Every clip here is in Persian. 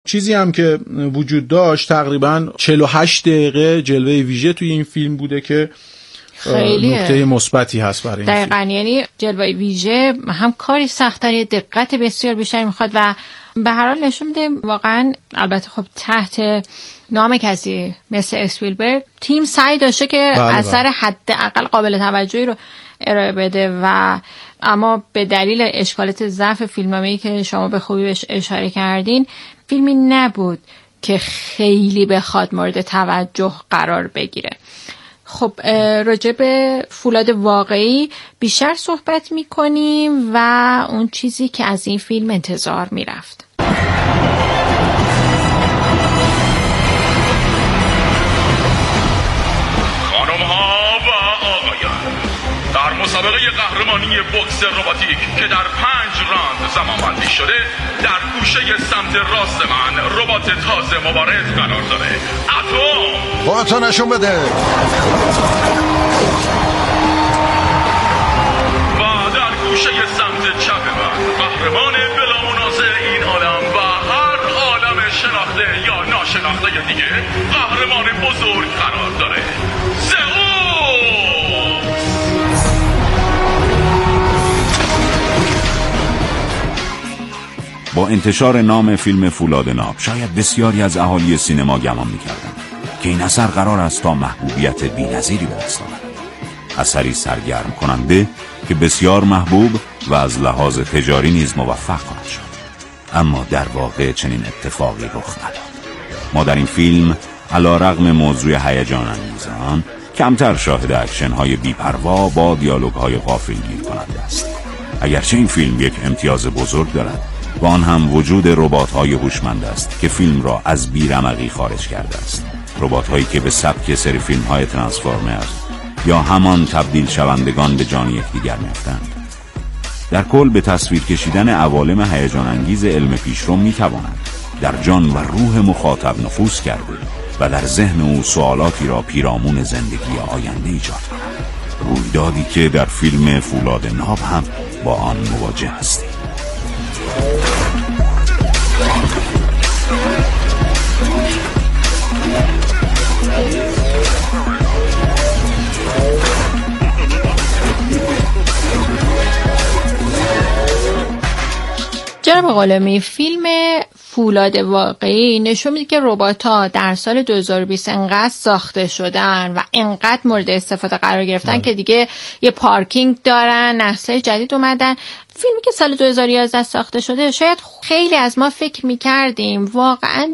چیزی هم که وجود داشت تقریبا 48 دقیقه جلوه ویژه توی این فیلم بوده که خیلی نکته مثبتی هست برای این دقیقاً. یعنی جلوه ویژه هم کاری سخت‌تری، دقت بسیار بیشتری میخواد و به هر حال نشون میده واقعا. البته خب تحت نام کسی مثل اسپیلبرگ تیم سعی داشته که اثر حداقل قابل توجهی رو ارائه بده و اما به دلیل اشکالات ضعف فیلمنامه‌ای که شما به خوبی بهش اشاره کردین، فیلمی نبود که خیلی بخواد مورد توجه قرار بگیره. خب راجع به فولاد واقعی بیشتر صحبت میکنیم و اون چیزی که از این فیلم انتظار میرفت. مسابقه قهرمانی بوکس رباتیک که در 5 راند زمانبندی شده، در گوشه سمت راست من ربات تازه مبارز قرار داره. اتم خودتو نشون بده. و در گوشه سمت چپ من قهرمان بلا منازع این عالم و هر عالم شناخته یا ناشناخته دیگه، قهرمان بزرگ قرار داره. با انتشار نام فیلم فولاد ناب شاید بسیاری از اهالی سینما گمان می‌کردند که این اثر قرار است تا محبوبیت بی‌نظیری به دست آورد. اثری سرگرم کننده که بسیار محبوب و از لحاظ تجاری نیز موفق خواهد شد. اما در واقع چنین اتفاقی رخ نداد. ما در این فیلم علیرغم موضوع هیجان انگیز آن کمتر شاهد اکشن‌های بی‌پروا با دیالوگ‌های غافلگیر کننده است. اگرچه این فیلم یک امتیاز بزرگ دارد و آن هم وجود ربات‌های هوشمند است که فیلم را از بی‌رمقی خارج کرده است. ربات‌هایی که به سبک سری فیلم‌های ترانسفورمرز یا همان تبدیل شوندگان به جان یکدیگر می‌افتند. در کل به تصویر کشیدن عوالم هیجان انگیز علم پیشرو می‌تواند در جان و روح مخاطب نفوذ کرده و در ذهن او سوالاتی را پیرامون زندگی آینده ایجاد کند. رویدادی که در فیلم فولاد ناب هم با آن مواجه هستیم. جناب قلمی، فیلم فولاد واقعی نشون میده که ربات‌ها در سال 2020 انقدر ساخته شدن و انقدر مورد استفاده قرار گرفتن که دیگه یه پارکینگ دارن، نسل جدید اومدن. فیلمی که سال 2011 ساخته شده شاید خیلی از ما فکر میکردیم واقعا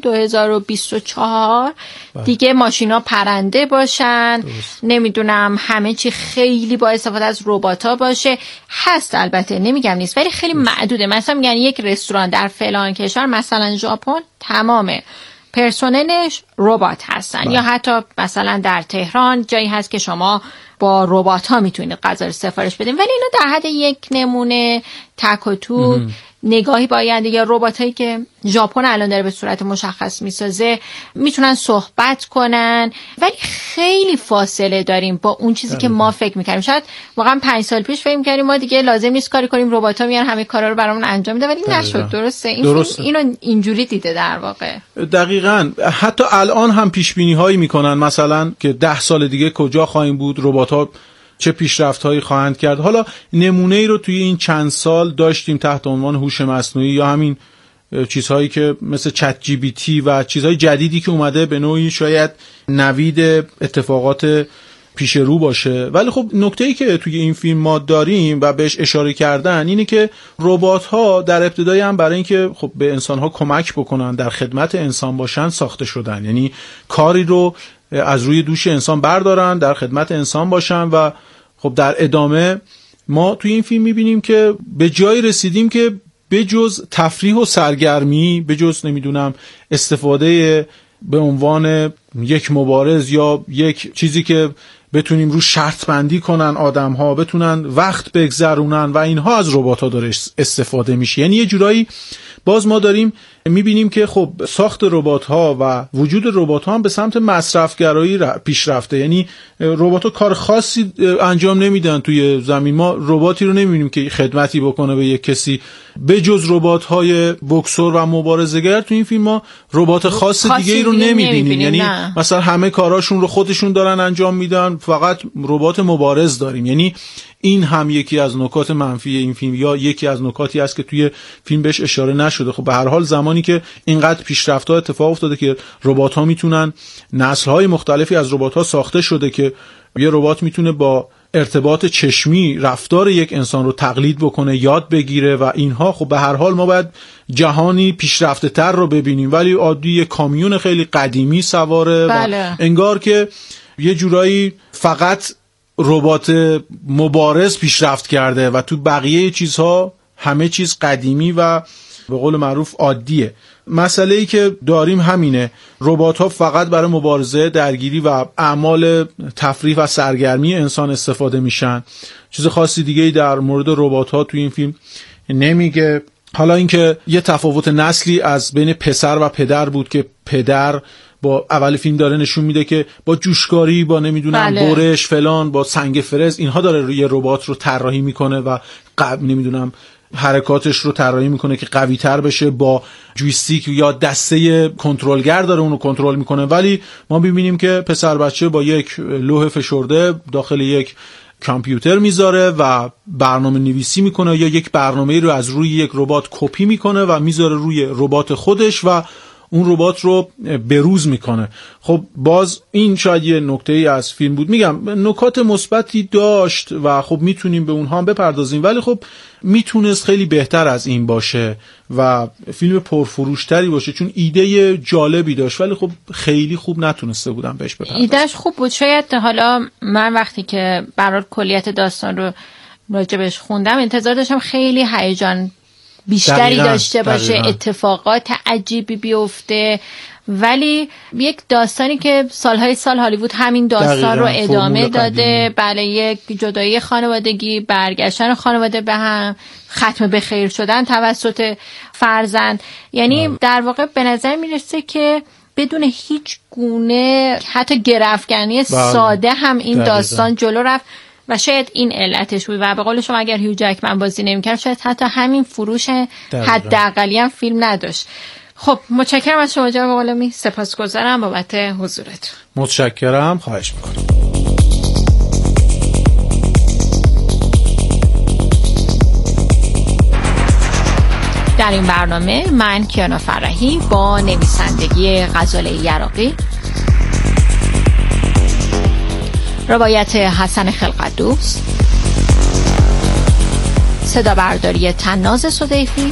2024 دیگه ماشینا پرنده باشن، نمیدونم همه چی خیلی با استفاده از ربات‌ها باشه. هست البته، نمیگم نیست، ولی خیلی معدوده. مثلا میگن یک رستوران در فلان کشور، مثلا ژاپن، تمام پرسنلش ربات هستن. یا حتی مثلا در تهران جایی هست که شما با ربات ها میتونید غذا رو سفارش بدین، ولی اینا در حد یک نمونه تک و توک. نگاهی با آینده یا ربات هایی که ژاپن الان داره به صورت مشخص میسازه میتونن صحبت کنن، ولی خیلی فاصله داریم با اون چیزی که ما فکر میکردیم. شاید واقعا 5 سال پیش فکر میکردیم ما دیگه لازم نیست کاری کنیم، ربات ها میان همه کارا رو برامون انجام میده، ولی نشد. درسته این اینو اینجوری دیده در واقع. دقیقاً. حتی الان هم پیش بینی هایی میکنن مثلا که 10 سال دیگه کجا خواهیم بود، ربات ها چه پیشرفت‌هایی خواهند کرد. حالا نمونه‌ای رو توی این چند سال داشتیم تحت عنوان هوش مصنوعی یا همین چیزهایی که مثل چت جی پی تی و چیزهای جدیدی که اومده به نوعی شاید نوید اتفاقات پیش رو باشه. ولی خب نکته‌ای که توی این فیلم ما داریم و بهش اشاره کردن اینه که ربات‌ها در ابتدای هم برای اینکه خب به انسان‌ها کمک بکنن، در خدمت انسان باشن ساخته شدن. یعنی کاری رو از روی دوش انسان بردارن، در خدمت انسان باشن و خب در ادامه ما توی این فیلم میبینیم که به جایی رسیدیم که به جز تفریح و سرگرمی، به جز نمیدونم استفاده به عنوان یک مبارز یا یک چیزی که بتونیم رو شرط بندی کنن آدم‌ها، بتونن وقت بگذرونن و اینها، از ربات‌ها داره استفاده میشه. یعنی یه جورایی باز ما داریم میبینیم که خب ساخت ربات‌ها و وجود ربات‌ها هم به سمت مصرفگرایی پیش رفته. یعنی ربات‌ها کار خاصی انجام نمیدن توی زمین. ما رباتی رو نمیبینیم که خدمتی بکنه به یک کسی به جز ربات‌های بوکسور و مبارزه‌گر. تو این فیلم ما ربات خاص دیگه ای رو نمیبینیم. یعنی مثلا همه کاراشون رو خودشون دارن انجام میدن، فقط ربات مبارز داریم. یعنی این هم یکی از نکات منفی این فیلم، یا یکی از نکاتی است که توی فیلم بهش اشاره نشده. خب به هر حال زمانی که اینقدر پیشرفت‌ها اتفاق افتاده که ربات‌ها میتونن، نسل‌های مختلفی از ربات‌ها ساخته شده که یه ربات میتونه با ارتباط چشمی رفتار یک انسان رو تقلید بکنه، یاد بگیره و اینها. خب به هر حال ما باید جهانی پیشرفته تر رو ببینیم، ولی عادی یه کامیون خیلی قدیمی سواره بله. و انگار که یه جورایی فقط ربات مبارز پیشرفت کرده و تو بقیه چیزها همه چیز قدیمی و به قول معروف عادیه. مسئله‌ای که داریم همینه، ربات‌ها فقط برای مبارزه، درگیری و اعمال تفریح و سرگرمی انسان استفاده میشن. چیز خاصی دیگه‌ای در مورد ربات‌ها توی این فیلم نمیگه. حالا اینکه یه تفاوت نسلی از بین پسر و پدر بود که پدر با اول فیلم داره نشون میده که با جوشکاری، با نمیدونم برش فلان، با سنگ فرز اینها داره روی ربات رو طراحی میکنه و نمیدونم حرکاتش رو طراحی میکنه که قوی تر بشه، با جویستیک یا دسته کنترلگر داره اونو کنترل میکنه. ولی ما ببینیم که پسر بچه با یک لوح فشرده داخل یک کامپیوتر میذاره و برنامه نویسی میکنه، یا یک برنامه رو از روی یک ربات کپی میکنه و میذاره روی ربات خودش و اون ربات رو بروز میکنه. خب باز این شاید یه نکته‌ای از فیلم بود. میگم نکات مثبتی داشت و خب میتونیم به اونها هم بپردازیم، ولی خب میتونست خیلی بهتر از این باشه و فیلم پرفروشتری باشه، چون ایده جالبی داشت ولی خب خیلی خوب نتونسته بودم بهش بپردازم. ایدهش خوب بود. شاید حالا من وقتی که برای کلیت داستان رو راجبش خوندم انتظار داشتم خیلی هیجان بیشتری داشته باشه، اتفاقات عجیبی بیفته، ولی یک داستانی که سالهای سال هالیوود همین داستان رو ادامه داده. بله، یک جدایی خانوادگی، برگشتن خانواده به هم، ختم به خیر شدن توسط فرزند. یعنی در واقع به نظر میرسه که بدون هیچ گونه حتی گرفتگینی ساده هم این داستان جلو رفت و شاید این علتش بود. و به قول شما اگر هیو جکمن بازی نمی‌کرد شاید حتی همین فروش حداقلی هم فیلم نداشت. خب متشکرم از شما جناب غلامی، سپاسگزارم بابت حضورتون. متشکرم، خواهش می‌کنم. در این برنامه من کیانا فرحی با نویسندگی غزاله یراقی، روایت حسن خلقت‌دوست، صدا برداری طناز صدیفی،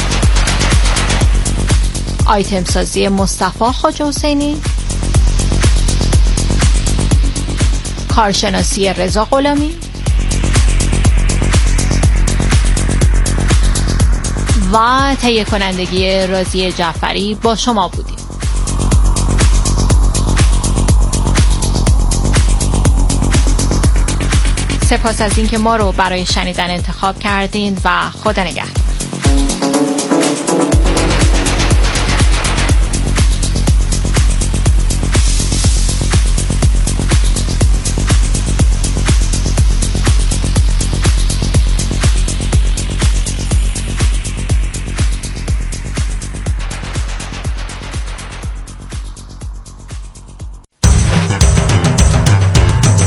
آیتم سازی مصطفی خواجه حسینی، کارشناسی رضا غلامی و تهیه کنندگی راضیه جعفری با شما بودیم. سپاس از اینکه ما رو برای شنیدن انتخاب کردین و خدا نگهدار.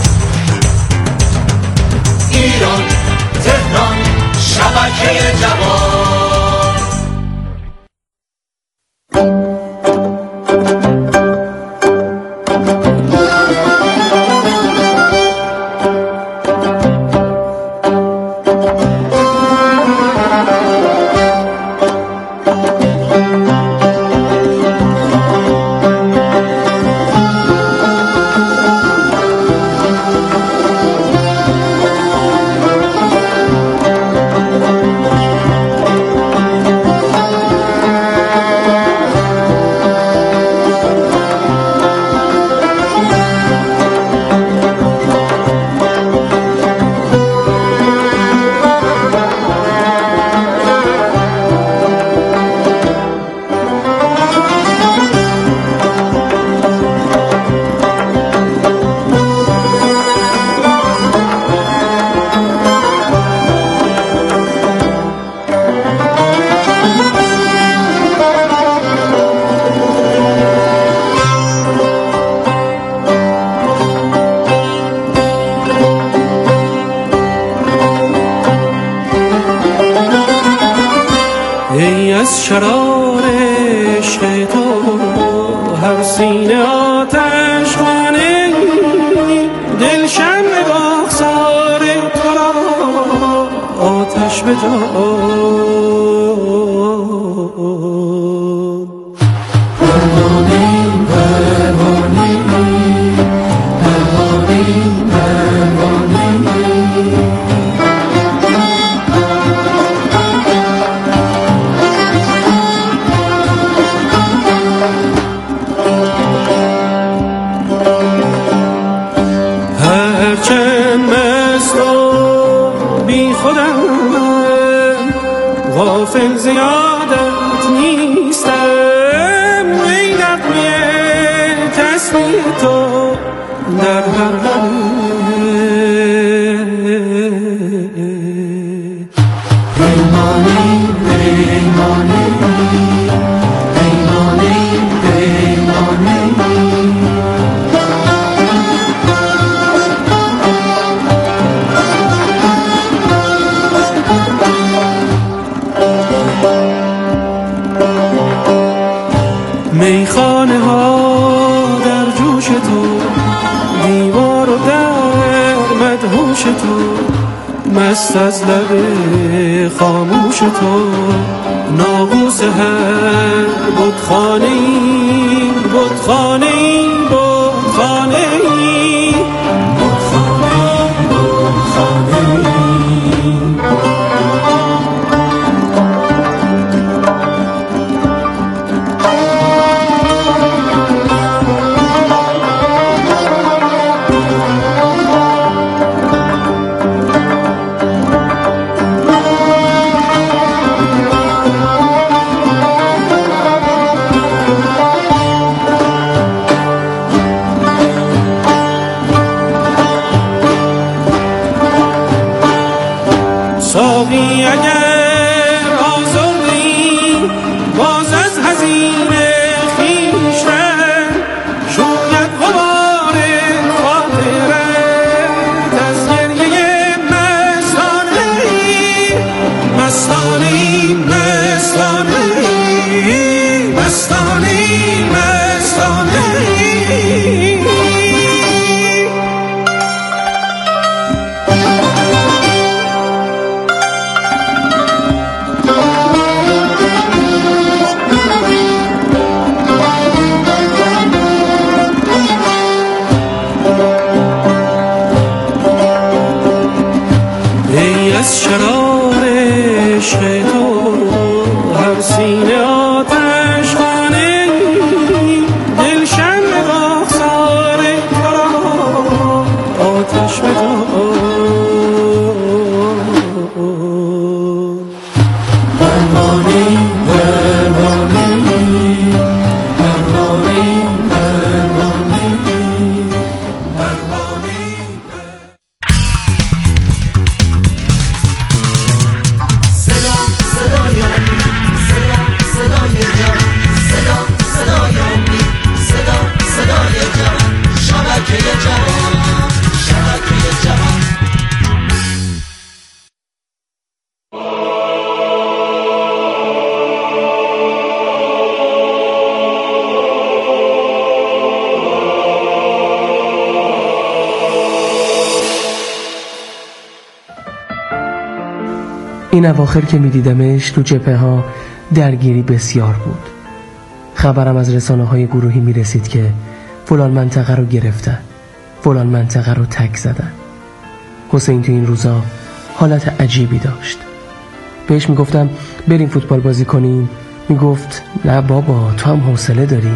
شبکه جوان غافل زیادت نیستم، ای نغمه تسبیح تو در هر قدم. پیمانی پیمانی پیمانی پیمانی میخانه ها در جوش تو، دیوار و در مدهوش تو، مست از لب خاموش تو، ناقوس هر بتخانه‌ای بتخانه‌ای بتخانه‌ای ساقی اگر آزردی باز از حزین خویشتن، شوید غبار خاطرت از گریه مستانه‌ای مستانه‌ای مستانه‌ای مستانه‌ای مستانه‌ای. از شرار عشق تو هر سینه آتش خانه، دل شمع رخسار تو را آتش بدار. پروانه‌ای پروانه‌ای پروانه‌ای پروانه‌ای پروانه‌ای. این اواخر که می‌دیدمش تو جبهه ها درگیری بسیار بود. خبرم از رسانه‌های گروهی می‌رسید که فلان منطقه رو گرفتن، فلان منطقه رو تک زدن. حسین تو این روزا حالت عجیبی داشت. بهش میگفتم بریم فوتبال بازی کنیم، میگفت نه بابا تو هم حوصله داری.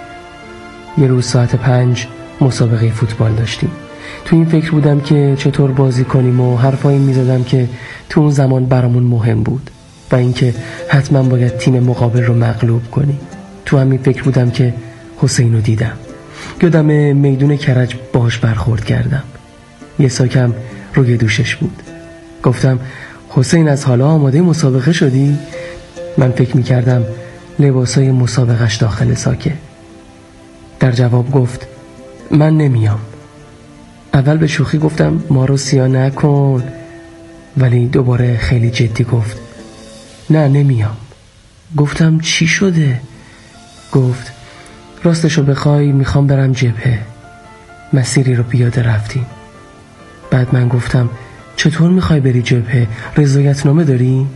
یه روز ساعت 5 مسابقه فوتبال داشتیم. تو این فکر بودم که چطور بازی کنیم و حرفایی میزدم که تو اون زمان برامون مهم بود و اینکه حتما باید تیم مقابل رو مغلوب کنیم. تو همین فکر بودم که حسین رو دیدم. یادم میدون کرج باهاش برخورد کردم. یه ساکم روی دوشش بود. گفتم حسین از حالا آماده مسابقه شدی؟ من فکر میکردم لباسای مسابقهش داخل ساکه. در جواب گفت من نمیام. اول به شوخی گفتم ما رو سیاه نکن، ولی دوباره خیلی جدی گفت نه نمیام. گفتم چی شده؟ گفت راستشو بخوای میخوام برم جبهه. مسیری رو پیاده رفتیم. بعد من گفتم چطور میخوای بری جبهه؟ رضایتنامه داری؟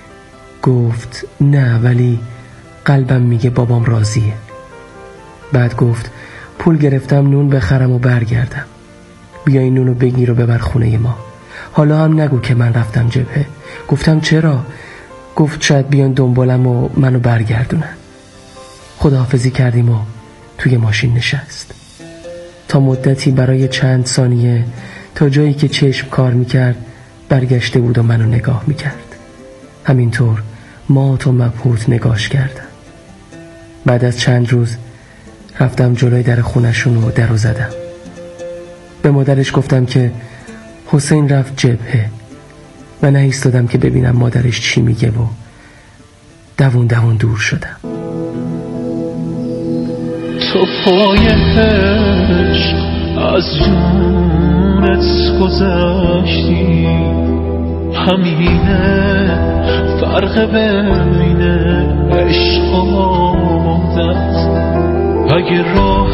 گفت نه ولی قلبم میگه بابام راضیه. بعد گفت پول گرفتم نون بخرم و برگردم. بیا این نونو بگیر و ببر خونه ما. حالا هم نگو که من رفتم جبهه. گفتم چرا؟ گفت شاید بیان دنبالم و منو برگردونن. خداحافظی کردیم و توی ماشین نشست. تا مدتی برای چند ثانیه تا جایی که چشم کار میکرد برگشته بود و منو نگاه میکرد. همینطور مات و مبهوت نگاش کردم. بعد از چند روز رفتم جلوی در خونشون و درو زدم. به مادرش گفتم که حسین رفت جبهه و نایستادم که ببینم مادرش چی میگه و دوون دور شدم. تو پای عشق از جونت گذشتی، همینه فرق بین عشق و عادت. اگه راه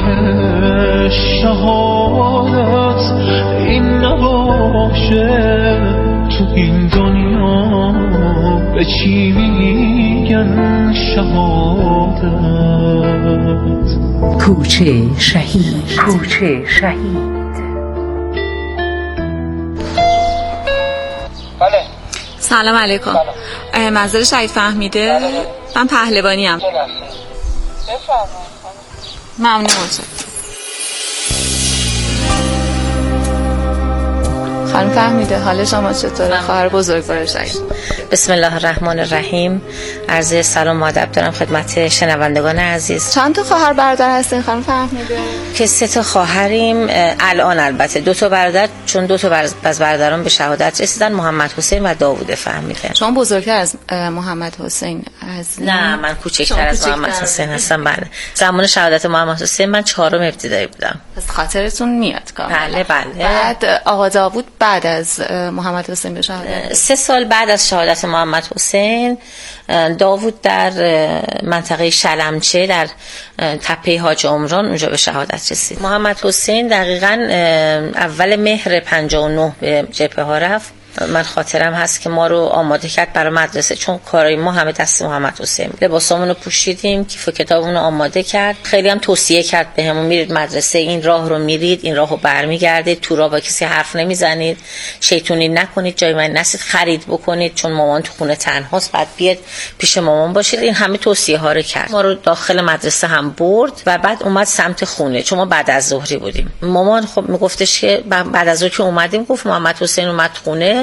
شهادت این نباشه، تو این دنیا به چی میگن شهادت؟ کوچه شهید. کوچه شهید. بله. سلام علیکم. منظر شهید فهمیده؟ من پهلوانی ام. ممنون موجود. خانم فهمیده حال شما چطوره؟ خواهر بزرگوار شهید. بسم الله الرحمن الرحیم. عرض سلام و ادب دارم خدمت شنوندگان عزیز. چند تا خواهر برادر هستین خانم فهمیده؟ که 3 تا خواهریم الان، البته 2 تا برادر، چون 2 تا از برادران به شهادت رسیدن، محمد حسین و داوود فهمیده. شما بزرگتر از محمد حسین هستین؟ نه، من کوچکتر از محمد حسین هستم. بله. زمان شهادت محمد حسین من 4م ابتدایی بودم. از خاطرتون میاد کاملا؟ بله. بعد آقا داوود بعد از محمد حسین به شهادت 3 سال بعد از شهادت محمد حسین، داوود در منطقه شلمچه در تپه حاج عمران اونجا به شهادت رسید. محمد حسین دقیقاً اول مهر 59 به جبهه ها رفت. من خاطرم هست که ما رو آماده کرد برای مدرسه، چون کارای ما همه دست محمد حسین بود. لباسامون رو پوشیدیم، کیف و کتابمون رو آماده کرد. خیلی هم توصیه کرد بهمون میرید مدرسه، این راه رو میرید، این راهو برمیگردید، تو راه با کسی حرف نمیزنید، شیطونی نکنید، جای من نسید، خرید بکنید، چون مامان تو خونه تنهاست، بعد بیاد پیش مامان باشید. این همه توصیه ها رو کرد. ما رو داخل مدرسه هم برد و بعد اومد سمت خونه، چون ما بعد از ظهری بودیم. مامان خب میگفتش که بعد از ظهر که اومدیم، گفت محمد حسین اومد خونه،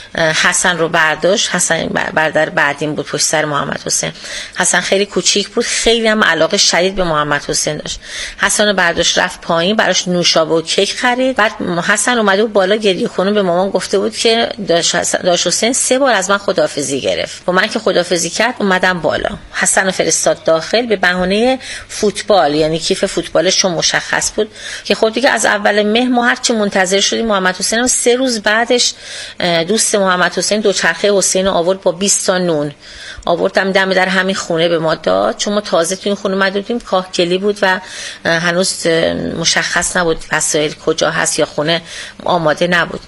حسن رو برداشت. حسن برادر بعدیم بود پشت سر محمد حسین. حسن خیلی کوچیک بود، خیلی هم علاقه شدید به محمد حسین داشت. حسن رو برداشت رفت پایین، براش نوشابه و کیک خرید. بعد حسن اومده بود بالا گریه کنه، به مامان گفته بود که داش حسین 3 بار از من خداحافظی گرفت. با من که خداحافظی کرد اومدم بالا. حسن رو فرستاد داخل به بهانه فوتبال، یعنی کیف فوتبالش چون مشخص بود که خب دیگه از اول مهر ما هرچی منتظر شدیم. محمد حسین هم 3 روز بعدش دوست محمد حسین دوچرخه حسین آورد با 20 تا نون، آوردم دم در همین خونه به ما داد، چون ما تازه تو این خونه اومده بودیم، کاهگلی بود و هنوز مشخص نبود وسایل کجا هست یا خونه آماده نبود.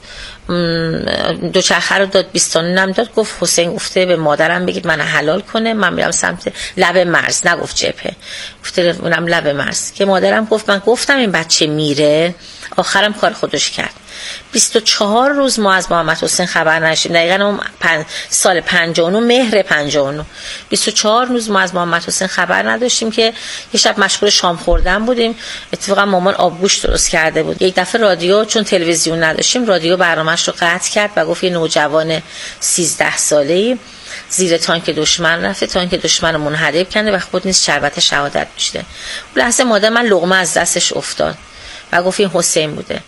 دوچرخه رو داد، 20 تا نونم داد. گفت حسین گفته به مادرم بگید من حلال کنه، من میرم سمت لب مرز. نگفت جبهه، گفته میرم لب مرز. که مادرم گفت من گفتم این بچه میره. آخرم کار خودش کرد. 24 روز ما از محمد حسین خبر نشیم. دقیقاً اون سال 59 مهر 59 24 روز ما از محمد حسین خبر نداشتیم که یه شب مشغول شام خوردن بودیم. اتفاقا مامان آبگوشت درست کرده بود. یک دفعه رادیو، چون تلویزیون نداشتیم، رادیو برنامه‌اش رو قطع کرد و گفت یه نوجوان 13 ساله‌ای زیر تانک دشمن رفته، تانک دشمن رو منحرف کنده و خود نیز شربت شهادت میشه. اون لحظه مادر من لقمه از دستش افتاد و گفت این حسین بوده.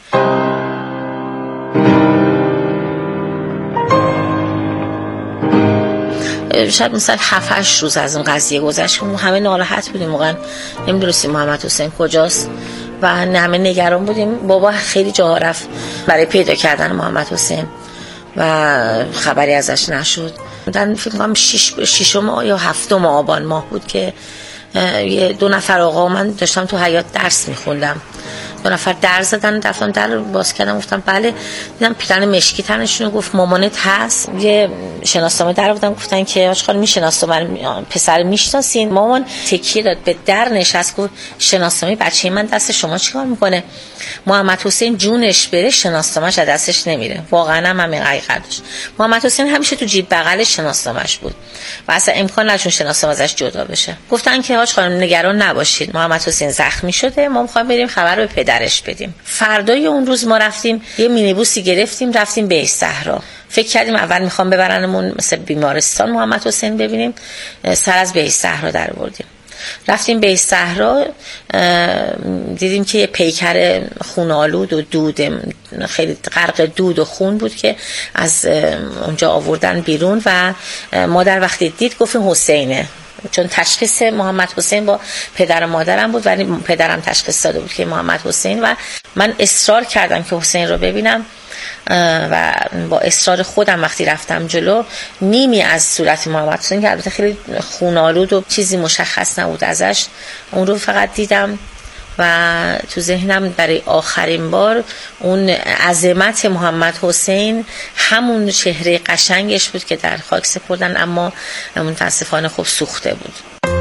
شاید مثلا 7-8 روز از اون قضیه گذشت. ما همه ناراحت بودیم، واقعا نمیدونستیم محمد حسین کجاست و همه نگران بودیم. بابا خیلی جاها رفت برای پیدا کردن محمد حسین و خبری ازش نشد. در فکر کنم 6 یا 7 آبان ماه بود که 2 نفر آقا، من داشتم تو حیاط درس میخوندم، 2 نفر در زدن، رفتم در باز کردم، گفتم بله. دیدم پیرن مشکی تنشون، گفت مامانت هست. یه شناسنامه در آوردن، گفتن که آقا خانم شناسنامه پسر میشناسین؟ مامان تکیه داد به در نشست، گفت شناسنامه بچه من دست شما چیکار میکنه؟ محمد حسین جونش بره شناسنامه‌اش از دستش نمیره. واقعا هم همین حقیقت داشت. محمد حسین همیشه تو جیب بغلش شناسنامه‌اش بود و اصلا امکان نداشت شناسنامه ازش جدا بشه. گفتن که آقا خانم نگران نباشید، محمد حسین زخمی شده، ما می‌خوایم بریم خبر به پدرش بدیم. فردای اون روز ما رفتیم یه مینیبوسی گرفتیم رفتیم به صحرا. فکر کردیم اول میخوام ببرنمون مثل بیمارستان محمد حسین ببینیم، سر از به صحرا در بردیم. رفتیم به صحرا، دیدیم که یه پیکر خونالود و دود خیلی غرق دود و خون بود که از اونجا آوردن بیرون و مادر وقتی دید گفتیم حسینه، چون تشخیص محمد حسین با پدر و مادرم بود ولی پدرم تشخیص داده بود که محمد حسین و من اصرار کردم که حسین رو ببینم و با اصرار خودم وقتی رفتم جلو نیمی از صورت محمد حسین که البته خیلی خونالود و چیزی مشخص نبود ازش اون رو فقط دیدم و تو ذهنم برای آخرین بار اون عظمت محمد حسین همون چهره قشنگش بود که در خاک سپردن اما متاسفانه خب سوخته بود.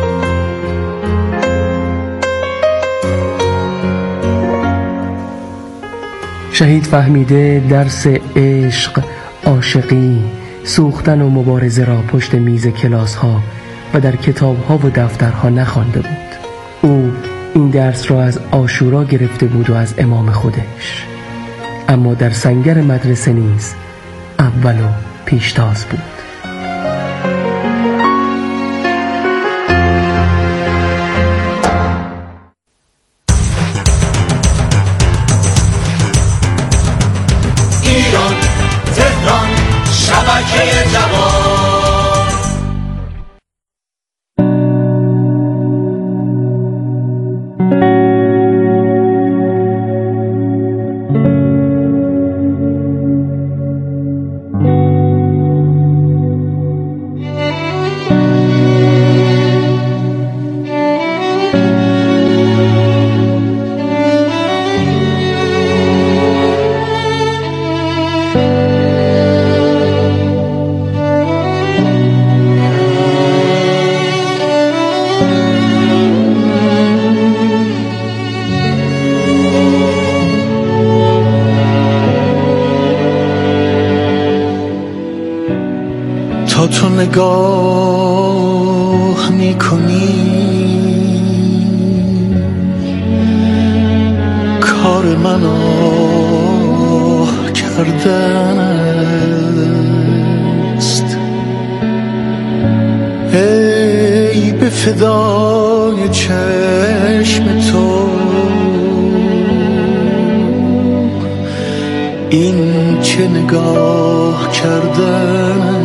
شهید فهمیده درس عشق، عاشقی، سوختن و مبارزه را پشت میز کلاس ها و در کتاب ها و دفترها نخوانده بود. او این درس را از عاشورا گرفته بود و از امام خودش، اما در سنگر مدرسه نیز اول و پیشتاز بود. ایران، تهران، شبکه جوان. تا تو نگاه میکنی کار من آه کردن است. ای به فدای چشم تو این چه نگاه کردن است.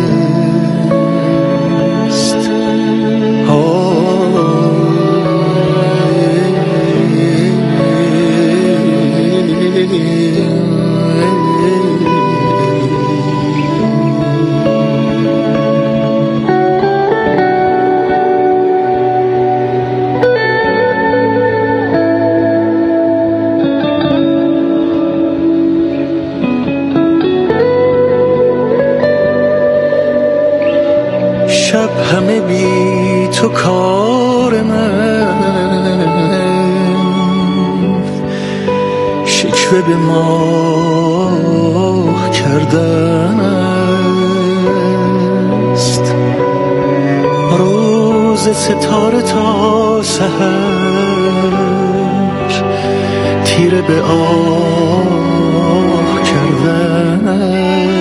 شب همه بی تو کار من شکوه به ماه کردن است. روز ستاره تا سحر تیره به آه کردن است.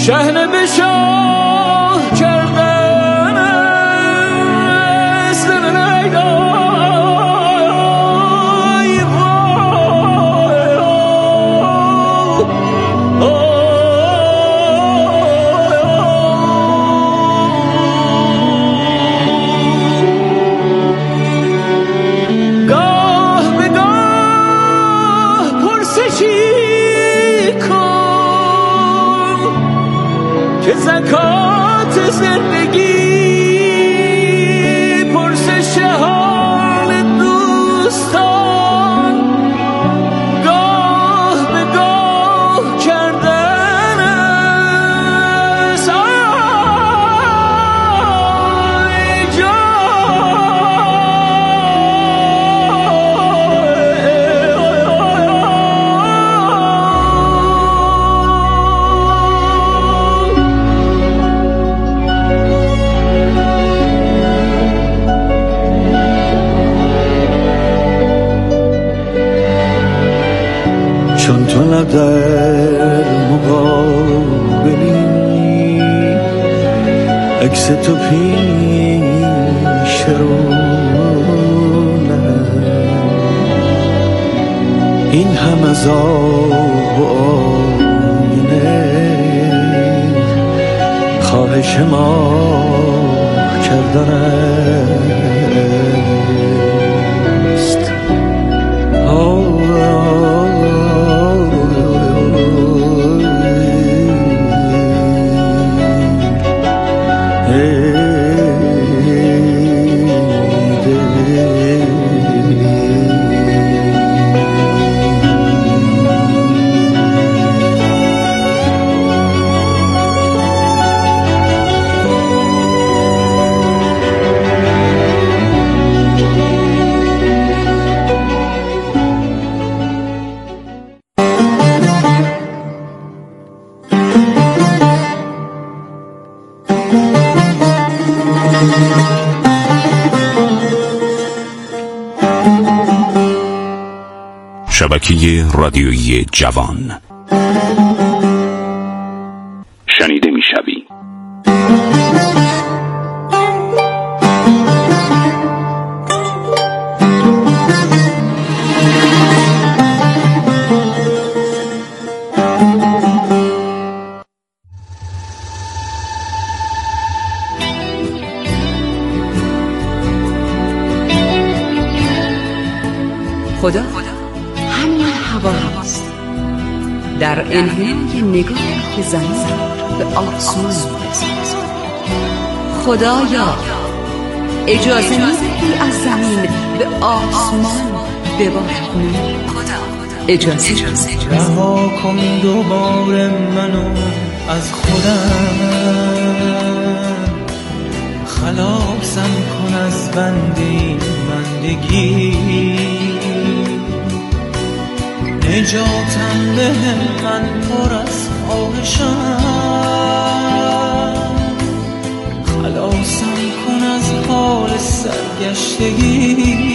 شهنه به شاه کردن است که زکات زندگی پرسش حال دوستان گاه به گاه کردن است آی چون تو لب در مقابلی عکس تو پیش رونه این هم از آب و آینه خواهش ما کردن است شبکه رادیویی جوان شنیده میشوی. خدا همین هوا هست در انحنای نگاه که زمین به آسمان بسازد. خدایا اجازه میدهی از زمین به آسمان ببارد. اجازه رها کن دوباره منو از خودم، خلاصم کن از بند این بندگی، نجاتم به من پر از خواهشم، خلاصم کن از حال سرگشتگی.